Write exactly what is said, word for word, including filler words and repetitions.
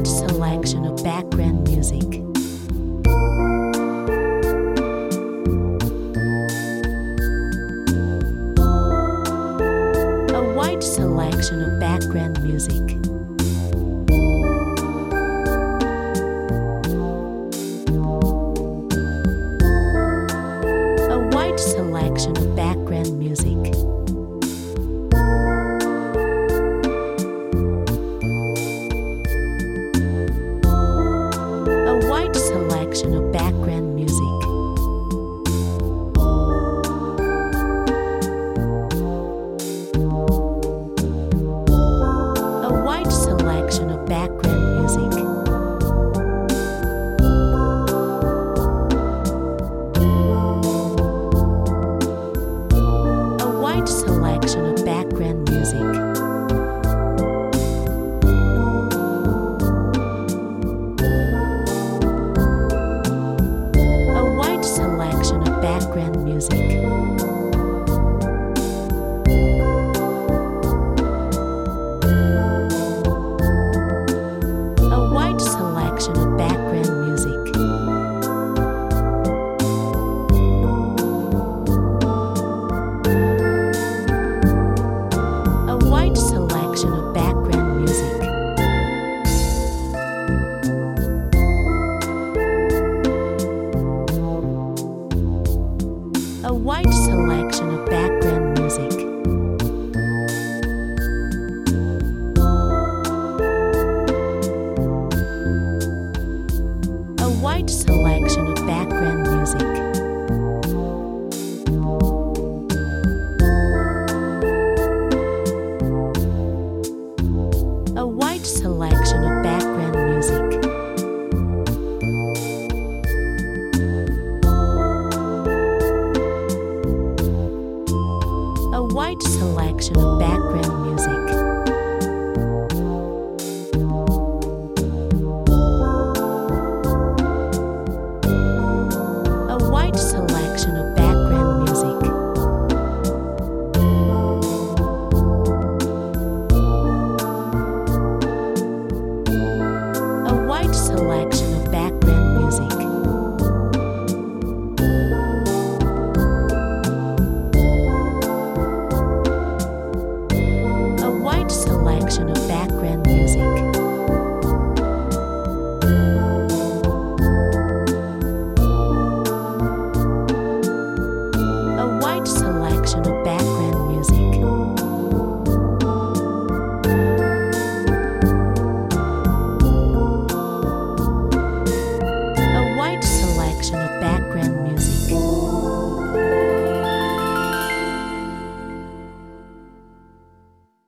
wide selection of background music. A wide selection of background music. A wide selection of background music. A wide selection of background music. A wide selection of background music. A wide selection of background music. A wide selection of background music. A wide selection of background music. A wide selection of background music. A wide selection of background music. A wide selection of background music. A wide selection